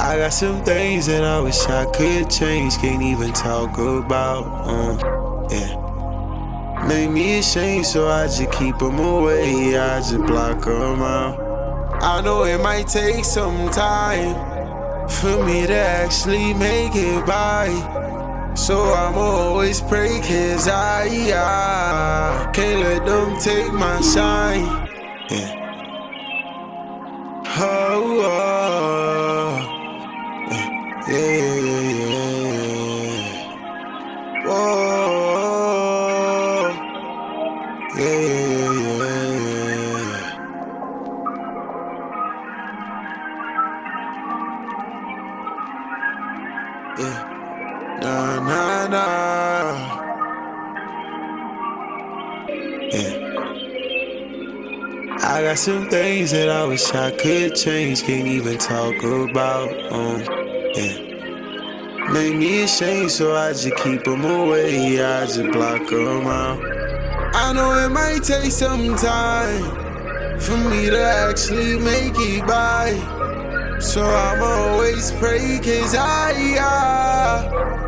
I got some things that I wish I could change, can't even talk about, yeah. Make me ashamed, so I just keep them away, I just block them out. I know it might take some time for me to actually make it by, so I'ma always pray, cause I can't let them take my shine, yeah. Oh, yeah, yeah, yeah. Whoa, yeah, yeah, yeah. Yeah, nah, nah, nah. Yeah. I got some things that I wish I could change, can't even talk about, yeah. Make me ashamed, so I just keep them away, I just block them out. I know it might take some time for me to actually make it by, so I'ma always pray, cause I